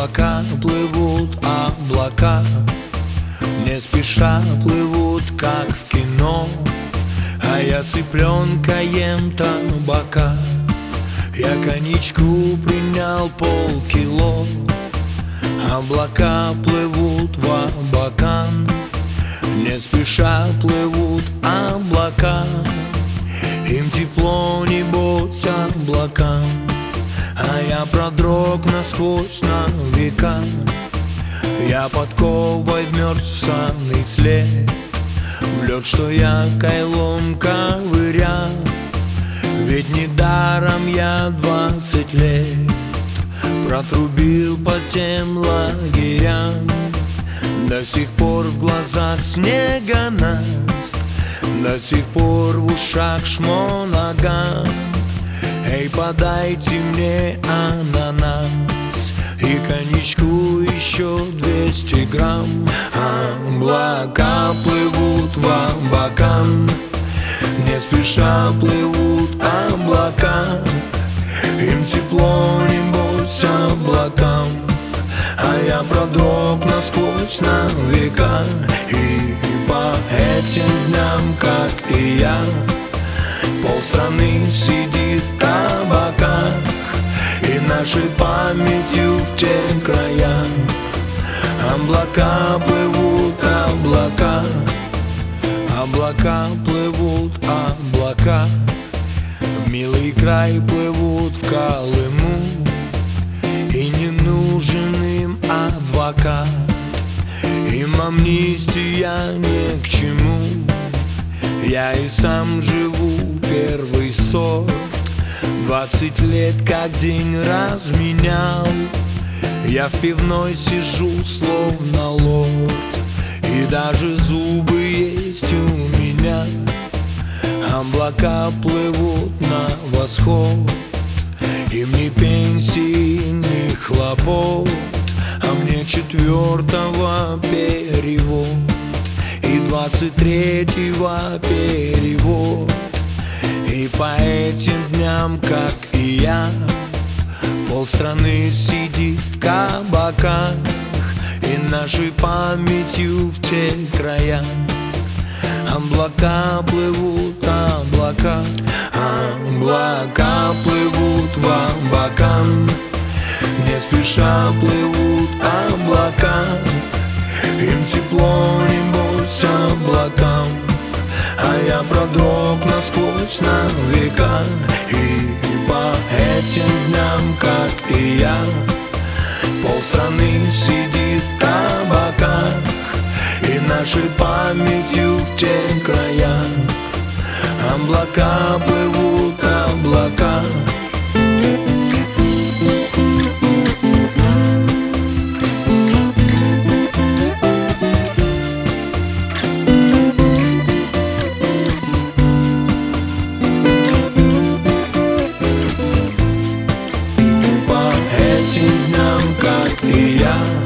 облака плывут, облака не спеша плывут, как в кино. А я цыпленка ем табака. Я коньячку принял полкило. Облака плывут в Абакан, не спеша плывут облака. Им тепло, небось, облакам, а я продрог насквозь на века. Я подковой вмерз в санный след, в лед, что я кайлом ковырял. Ведь недаром я 20 лет протрубил по тем лагерям. До сих пор в глазах снегонаст, до сих пор в ушах шмонаган. Эй, подайте мне ананас и коньячку еще 200 грамм. Облака плывут в Абакан, не спеша плывут облака. Им тепло, небось, облакам, а я продрог насквозь на века. И по этим дням, как и я, полстраны сидит в кабаках, и нашей памятью в те края облака плывут, облака. Облака плывут, облака в милый край плывут, в Колыму. И не нужен им адвокат, им амнистия ни к чему. Я и сам живу первый сорт, 20 лет как день разменял. Я в пивной сижу словно лорд, и даже зубы есть у меня. Облака плывут на восход, им ни пенсии, ни хлопот, а мне 4-го перевод и 23-го перевод. И по этим дням, как и я, полстраны сидит в кабаках, и нашей памятью в те края облака плывут, облака. Облака плывут в Абакан, не спеша плывут облака. Им тепло, небось, облакам, а я продрог насквозь на века. И по этим дням, как и я, полстраны сидит в кабаках, и нашей памятью в те края облака плывут, облака. По этим дням, как и я,